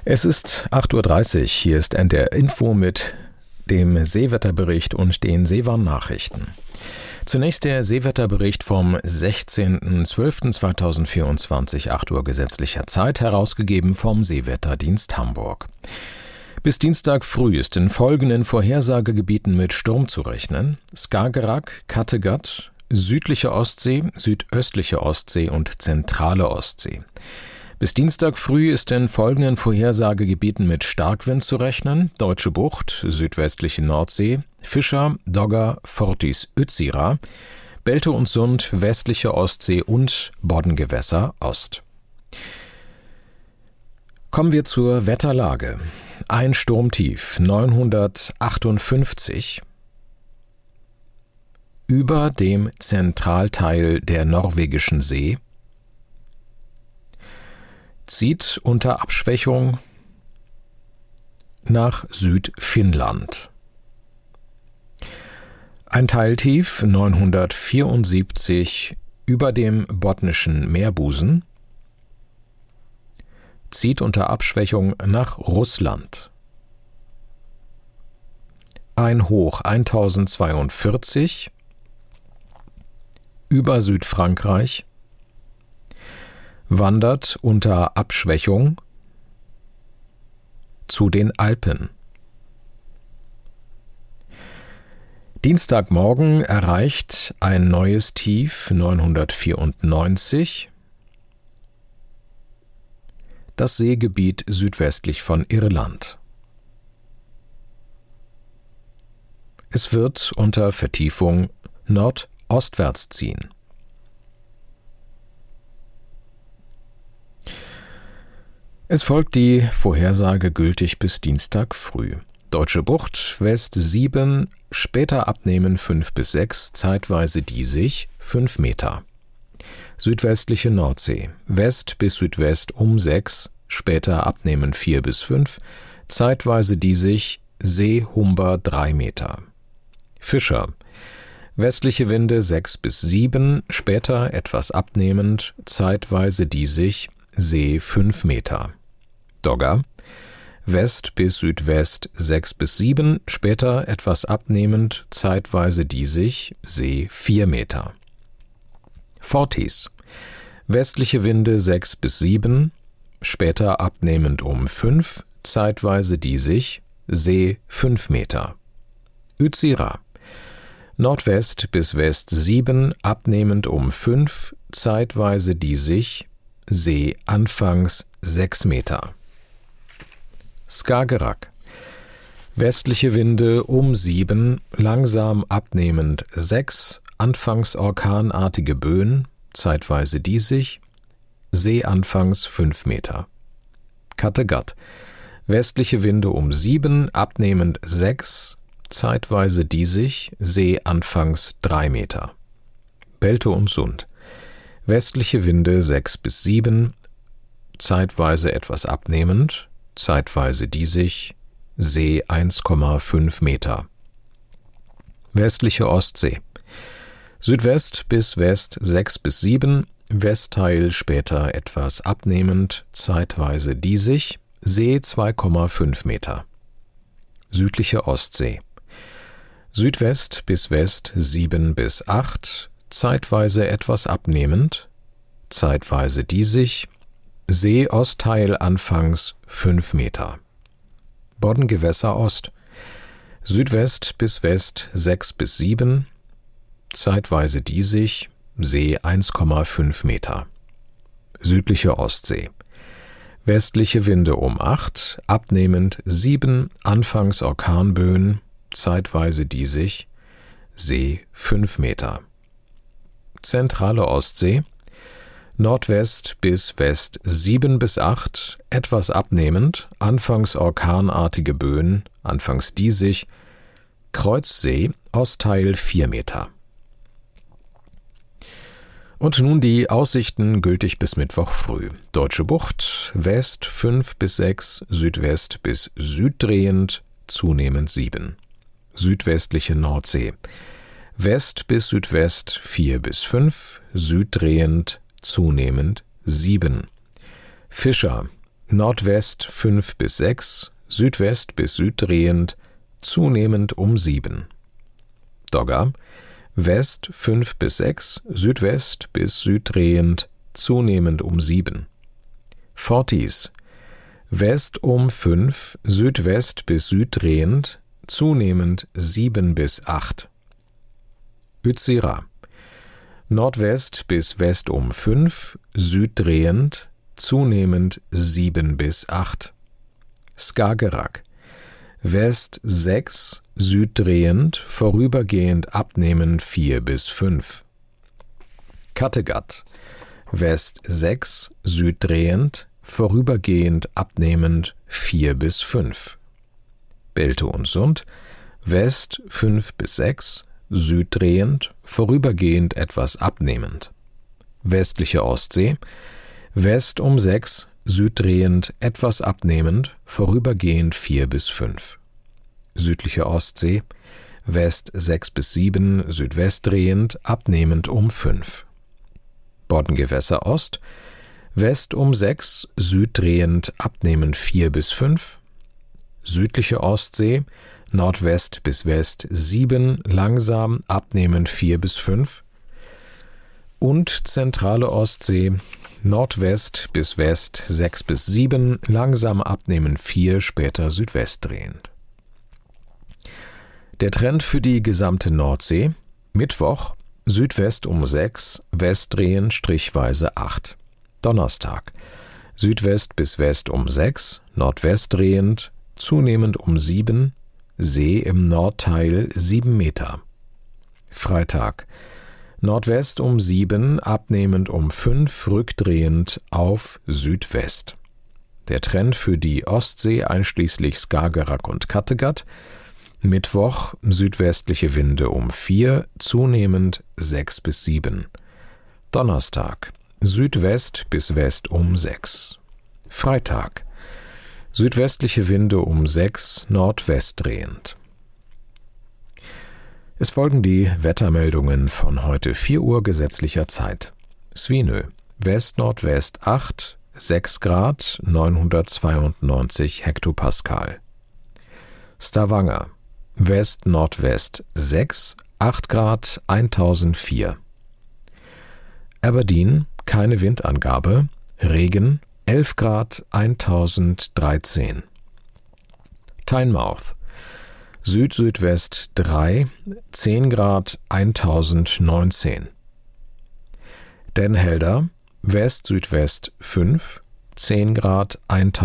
Es ist 8:30 Uhr, hier ist NDR Info mit dem Seewetterbericht und den Seewarn-Nachrichten. Zunächst der Seewetterbericht vom 16.12.2024, 8 Uhr gesetzlicher Zeit, herausgegeben vom Seewetterdienst Hamburg. Bis Dienstag früh ist in folgenden Vorhersagegebieten mit Sturm zu rechnen: Skagerrak, Kattegat, südliche Ostsee, südöstliche Ostsee und zentrale Ostsee. Bis Dienstag früh ist in folgenden Vorhersagegebieten mit Starkwind zu rechnen: Deutsche Bucht, südwestliche Nordsee, Fischer, Dogger, Fortis, Utsira, Belte und Sund, westliche Ostsee und Boddengewässer Ost. Kommen wir zur Wetterlage. Ein Sturmtief 958 über dem Zentralteil der norwegischen See zieht unter Abschwächung nach Südfinnland. Ein Teiltief 974 über dem Botnischen Meerbusen zieht unter Abschwächung nach Russland. Ein Hoch 1042 über Südfrankreich wandert unter Abschwächung zu den Alpen. Dienstagmorgen erreicht ein neues Tief 994 das Seegebiet südwestlich von Irland. Es wird unter Vertiefung nordostwärts ziehen. Es folgt die Vorhersage gültig bis Dienstag früh. Deutsche Bucht, West 7, später abnehmen 5 bis 6, zeitweise diesig 5 Meter. Südwestliche Nordsee, West bis Südwest um 6, später abnehmen 4 bis 5, zeitweise diesig, See Humber 3 Meter. Fischer, westliche Winde 6 bis 7, später etwas abnehmend, zeitweise diesig, See 5 Meter. Dogger, West bis Südwest 6 bis 7, später etwas abnehmend, zeitweise diesig, See 4 Meter. Fortis, westliche Winde 6 bis 7, später abnehmend um 5, zeitweise diesig, See 5 Meter. Utsira, Nordwest bis West 7, abnehmend um 5, zeitweise diesig, See anfangs 6 Meter. Skagerrak, westliche Winde um 7, langsam abnehmend 6, anfangs orkanartige Böen, zeitweise diesig, See anfangs 5 Meter. Kattegat, westliche Winde um 7, abnehmend 6, zeitweise diesig, See anfangs 3 Meter. Belte und Sund, westliche Winde 6 bis 7, zeitweise etwas abnehmend, zeitweise diesig, See 1,5 Meter. Westliche Ostsee, Südwest bis West 6 bis 7, Westteil später etwas abnehmend, zeitweise diesig, See 2,5 Meter. Südliche Ostsee, Südwest bis West 7 bis 8, zeitweise etwas abnehmend, zeitweise diesig, See Ostteil anfangs 5 Meter. Boddengewässer Ost, Südwest bis West 6 bis 7, zeitweise diesig, See 1,5 Meter. Südliche Ostsee, westliche Winde um 8, abnehmend 7, anfangs Orkanböen, zeitweise diesig, See 5 Meter. Zentrale Ostsee, Nordwest bis West 7 bis 8, etwas abnehmend, anfangs orkanartige Böen, anfangs diesig, Kreuzsee, Ostteil 4 Meter. Und nun die Aussichten gültig bis Mittwoch früh. Deutsche Bucht, West 5 bis 6, Südwest bis süddrehend, zunehmend 7. Südwestliche Nordsee, West bis Südwest 4 bis 5, süddrehend, zunehmend 7. Fischer, Nordwest 5 bis 6, Südwest bis süddrehend, zunehmend um 7. Dogger, West 5 bis 6, Südwest bis süddrehend, zunehmend um 7. Forties, West um 5, Südwest bis süddrehend, zunehmend 7 bis 8. Utsira, Nordwest bis West um 5, süddrehend, zunehmend 7 bis 8. Skagerrak, West 6, süddrehend, vorübergehend abnehmend 4 bis 5. Kattegat, West 6, süddrehend, vorübergehend abnehmend 4 bis 5. Belte und Sund, West 5 bis 6, süddrehend, vorübergehend etwas abnehmend. Westliche Ostsee, West um 6, süddrehend, etwas abnehmend, vorübergehend 4 bis 5. Südliche Ostsee, West 6 bis 7, südwestdrehend, abnehmend um 5. Boddengewässer Ost, West um 6, süddrehend, abnehmend 4 bis 5. Südliche Ostsee, Nordwest bis West 7, langsam, abnehmend 4 bis 5. Und zentrale Ostsee, Nordwest bis West 6 bis 7, langsam abnehmend 4, später südwestdrehend. Der Trend für die gesamte Nordsee, Mittwoch, Südwest um 6, westdrehend, strichweise 8. Donnerstag, Südwest bis West um 6, nordwestdrehend, zunehmend um 7, See im Nordteil 7 Meter. Freitag, Nordwest um 7, abnehmend um 5, rückdrehend auf Südwest. Der Trend für die Ostsee einschließlich Skagerrak und Kattegat, Mittwoch, südwestliche Winde um 4, zunehmend 6 bis 7. Donnerstag, Südwest bis West um 6. Freitag, südwestliche Winde um 6, nordwestdrehend. Es folgen die Wettermeldungen von heute 4 Uhr gesetzlicher Zeit. Svinö, West-Nordwest 8, 6 Grad, 992 Hektopascal. Stavanger, West-Nordwest 6, 8 Grad, 1004. Aberdeen, keine Windangabe, Regen, 11 Grad, 1013. Tynemouth, Süd-Südwest 3, 10 Grad, 1019. Den Helder, West-Südwest 5, 10 Grad,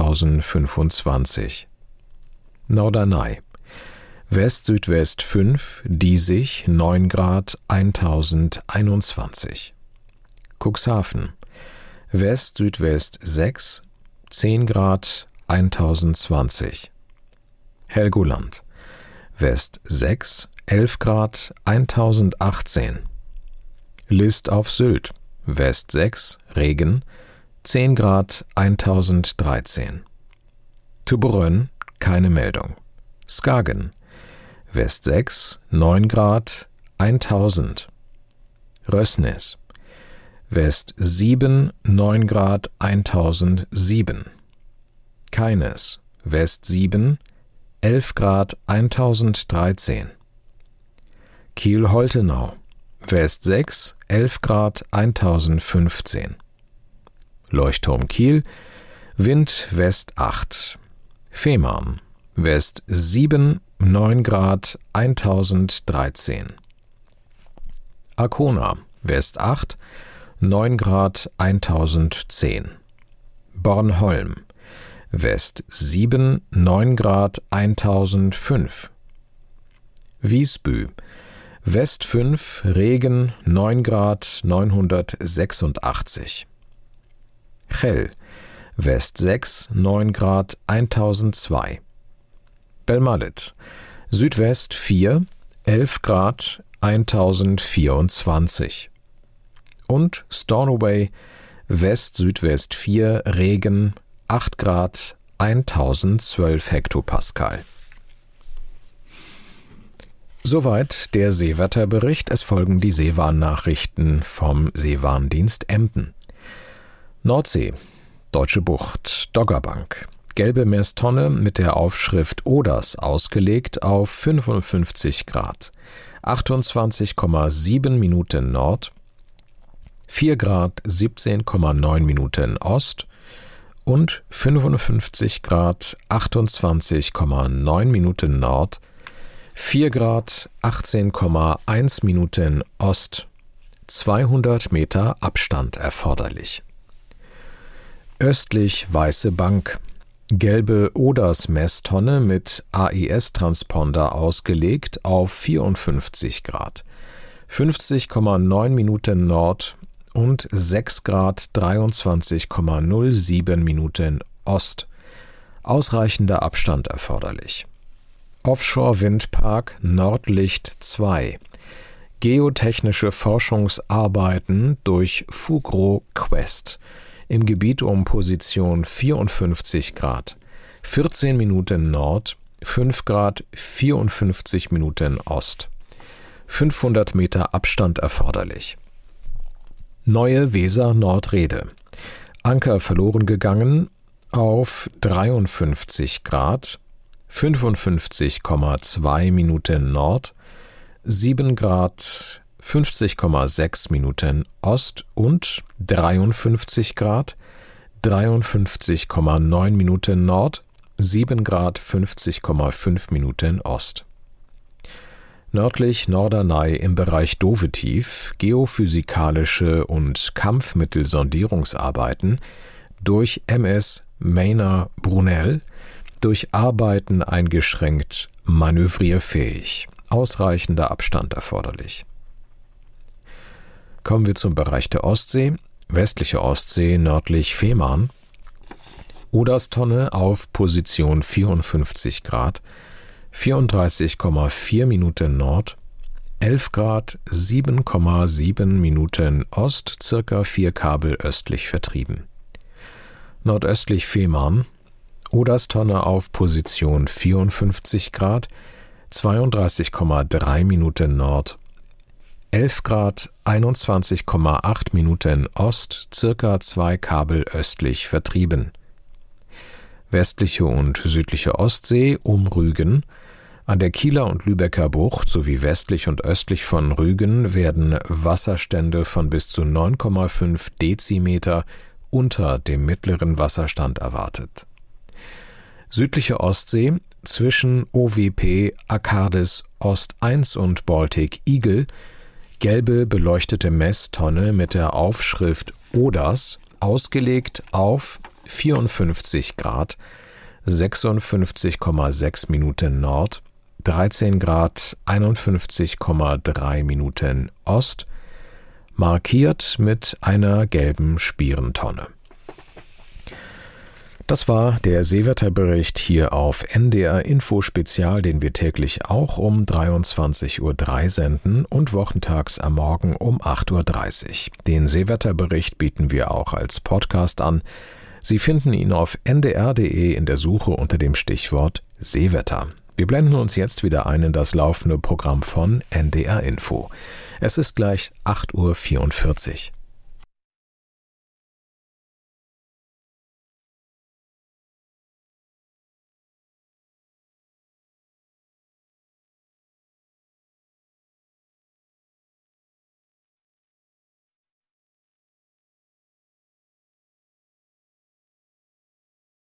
1025. Norderney, West-Südwest 5, Diesig 9 Grad, 1021. Cuxhaven, West-Südwest 6, 10 Grad, 1020. Helgoland, West 6, 11 Grad, 1018. List auf Sylt, West 6, Regen, 10 Grad, 1013. Tuberön, keine Meldung. Skagen, West 6, 9 Grad, 1000. Rösnes, West 7, 9 Grad, 1007. Keines, West 7, 11 Grad, 1013. Kiel-Holtenau, West 6, 11 Grad, 1015. Leuchtturm Kiel, Wind West 8. Fehmarn, West 7, 9 Grad, 1013. Arkona, West 8, 9 Grad, 1010. Bornholm, West 7, 9 Grad, 1005. Wiesbü, West 5, Regen, 9 Grad, 986. Chell, West 6, 9 Grad, 1002. Belmalit, Südwest 4, 11 Grad, 1024. Und Stornoway, West-Südwest 4, Regen, 8 Grad, 1012 Hektopascal. Soweit der Seewetterbericht. Es folgen die Seewarnnachrichten vom Seewarndienst Emden. Nordsee. Deutsche Bucht, Doggerbank. Gelbe Messtonne mit der Aufschrift Oders ausgelegt auf 55 Grad, 28,7 Minuten Nord, 4 Grad 17,9 Minuten Ost und 55 Grad 28,9 Minuten Nord, 4 Grad 18,1 Minuten Ost, 200 Meter Abstand erforderlich. Östlich Weiße Bank. Gelbe Oders-Messtonne mit AIS-Transponder ausgelegt auf 54 Grad, 50,9 Minuten Nord und 6 Grad 23,07 Minuten Ost. Ausreichender Abstand erforderlich. Offshore-Windpark Nordlicht 2. Geotechnische Forschungsarbeiten durch Fugro Quest im Gebiet um Position 54 Grad, 14 Minuten Nord, 5 Grad 54 Minuten Ost. 500 Meter Abstand erforderlich. Neue Weser-Nordrede. Anker verloren gegangen auf 53 Grad, 55,2 Minuten Nord, 7 Grad 50,6 Minuten Ost und 53 Grad 53,9 Minuten Nord, 7 Grad 50,5 Minuten Ost. Nördlich Norderney im Bereich Dovetief geophysikalische und Kampfmittelsondierungsarbeiten durch MS Mayner Brunel, durch Arbeiten eingeschränkt manövrierfähig. Ausreichender Abstand erforderlich. Kommen wir zum Bereich der Ostsee, westliche Ostsee nördlich Fehmarn. Oderstonne auf Position 54 Grad, 34,4 Minuten Nord, 11 Grad 7,7 Minuten Ost, circa 4 Kabel östlich vertrieben. Nordöstlich Fehmarn, Oderstonne auf Position 54 Grad, 32,3 Minuten Nord, 11 Grad 21,8 Minuten Ost, circa 2 Kabel östlich vertrieben. Westliche und südliche Ostsee um Rügen. An der Kieler und Lübecker Bucht sowie westlich und östlich von Rügen werden Wasserstände von bis zu 9,5 Dezimeter unter dem mittleren Wasserstand erwartet. Südliche Ostsee zwischen OWP Arkadis Ost 1 und Baltic Eagle. Gelbe beleuchtete Messtonne mit der Aufschrift Oders ausgelegt auf 54 Grad, 56,6 Minuten Nord, 13 Grad 51,3 Minuten Ost, markiert mit einer gelben Spierentonne. Das war der Seewetterbericht hier auf NDR Info Spezial, den wir täglich auch um 23:03 Uhr senden und wochentags am Morgen um 8:30 Uhr. Den Seewetterbericht bieten wir auch als Podcast an. Sie finden ihn auf ndr.de in der Suche unter dem Stichwort Seewetter. Wir blenden uns jetzt wieder ein in das laufende Programm von NDR Info. Es ist gleich 8:44 Uhr.